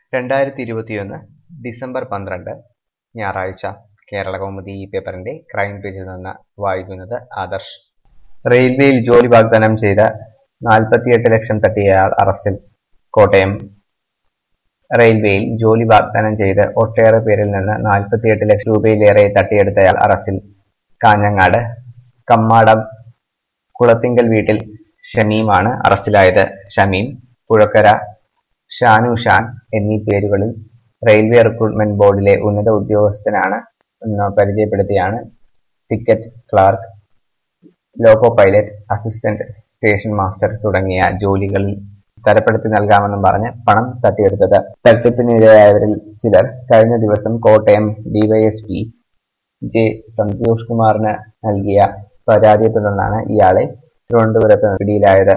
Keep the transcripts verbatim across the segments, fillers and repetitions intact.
രണ്ടായിരത്തി ഇരുപത്തിയൊന്ന് ഡിസംബർ പന്ത്രണ്ട് ഞായറാഴ്ച കേരളകൗമുദി ഈ പേപ്പറിന്റെ ക്രൈം പേജിൽ നിന്ന് വായിക്കുന്നത് ആദർശ്. റെയിൽവേയിൽ ജോലി വാഗ്ദാനം ചെയ്ത നാൽപ്പത്തിയെട്ട് ലക്ഷം തട്ടിയയാൾ അറസ്റ്റിൽ. കോട്ടയം. റെയിൽവേയിൽ ജോലി വാഗ്ദാനം ചെയ്ത് ഒട്ടേറെ പേരിൽ നിന്ന് നാൽപ്പത്തിയെട്ട് ലക്ഷം രൂപയിലേറെ തട്ടിയെടുത്തയാൾ അറസ്റ്റിൽ. കാഞ്ഞങ്ങാട് കമ്മാടം കുളത്തിങ്കൽ വീട്ടിൽ ഷമീമാണ് അറസ്റ്റിലായത്. ഷമീം, പുഴക്കര ഷാനു ഷാൻ എന്നീ പേരുകളിൽ റെയിൽവേ റിക്രൂട്ട്മെന്റ് ബോർഡിലെ ഉന്നത ഉദ്യോഗസ്ഥനാണ് എന്ന് പരിചയപ്പെടുത്തിയാണ് ticket clerk, loco pilot, assistant station master തുടങ്ങിയ ജോലികളിൽ തരപ്പെടുത്തി നൽകാമെന്നും പറഞ്ഞ് പണം തട്ടിയെടുത്തത്. തട്ടിപ്പിനിരയായവരിൽ ചിലർ കഴിഞ്ഞ ദിവസം കോട്ടയം ഡിവൈഎസ്പി ജെ സന്തോഷ് കുമാറിന് നൽകിയ പരാതിയെ തുടർന്നാണ് ഇയാളെ തിരുവനന്തപുരത്ത് പിടിയിലായത്.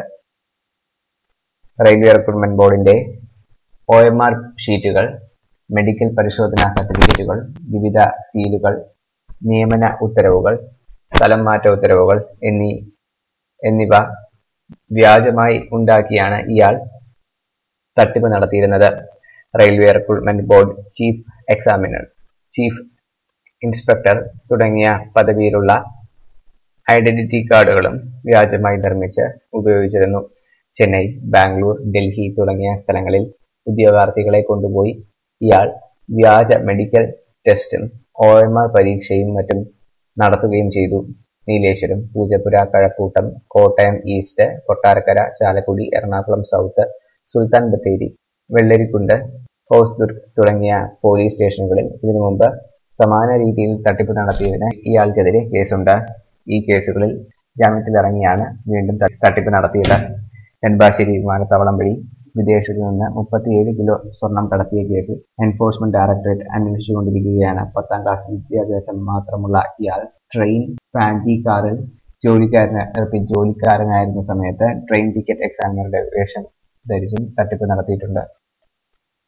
റെയിൽവേ റിക്രൂട്ട്മെന്റ് ബോർഡിന്റെ ഒ എം ആർ ഷീറ്റുകൾ, മെഡിക്കൽ പരിശോധനാ സർട്ടിഫിക്കറ്റുകൾ, വിവിധ സീലുകൾ, നിയമന ഉത്തരവുകൾ, സ്ഥലം മാറ്റ ഉത്തരവുകൾ എന്നീ എന്നിവ വ്യാജമായി ഉണ്ടാക്കിയാണ് ഇയാൾ തട്ടിപ്പ് നടത്തിയിരുന്നത്. Railway recruitment board chief examiner, chief inspector തുടങ്ങിയ പദവിയിലുള്ള ഐഡന്റിറ്റി കാർഡുകളും വ്യാജമായി നിർമ്മിച്ച് ഉപയോഗിച്ചിരുന്നു. ചെന്നൈ, ബാംഗ്ലൂർ, ഡൽഹി തുടങ്ങിയ സ്ഥലങ്ങളിൽ ഉദ്യോഗാർത്ഥികളെ കൊണ്ടുപോയി ഇയാൾ വ്യാജ മെഡിക്കൽ ടെസ്റ്റും ഒ എം ആർ പരീക്ഷയും മറ്റും നടത്തുകയും ചെയ്തു. നീലേശ്വരം, പൂജപ്പുര, കഴക്കൂട്ടം, കോട്ടയം ഈസ്റ്റ്, കൊട്ടാരക്കര, ചാലക്കുടി, എറണാകുളം സൗത്ത്, സുൽത്താൻ ബത്തേരി, വെള്ളരിക്കുണ്ട്, ഹോസ്ദുർഗ് തുടങ്ങിയ പോലീസ് സ്റ്റേഷനുകളിൽ ഇതിനു മുമ്പ് സമാന രീതിയിൽ തട്ടിപ്പ് നടത്തിയതിന് ഇയാൾക്കെതിരെ കേസുണ്ട്. ഈ കേസുകളിൽ ജാമ്യത്തിലിറങ്ങിയാണ് വീണ്ടും തട്ടിപ്പ് നടത്തിയത്. നെടുമ്പാശ്ശേരി വിമാനത്താവളം വഴി വിദേശത്തു നിന്ന് മുപ്പത്തിയേഴ് കിലോ സ്വർണം കടത്തിയ കേസിൽ എൻഫോഴ്സ്മെന്റ് ഡയറക്ടറേറ്റ് അന്വേഷിച്ചുകൊണ്ടിരിക്കുകയാണ്. പത്താം ക്ലാസ് വിദ്യാഭ്യാസം മാത്രമുള്ള ഇയാൾ ട്രെയിൻ ഫാൻസി കാറിൽ ജോലിക്കാരന് നിർത്തി ജോലിക്കാരനായിരുന്ന സമയത്ത് ട്രെയിൻ ടിക്കറ്റ് എക്സാമിനറുടെ വേഷം ധരിച്ചും തട്ടിപ്പ് നടത്തിയിട്ടുണ്ട്.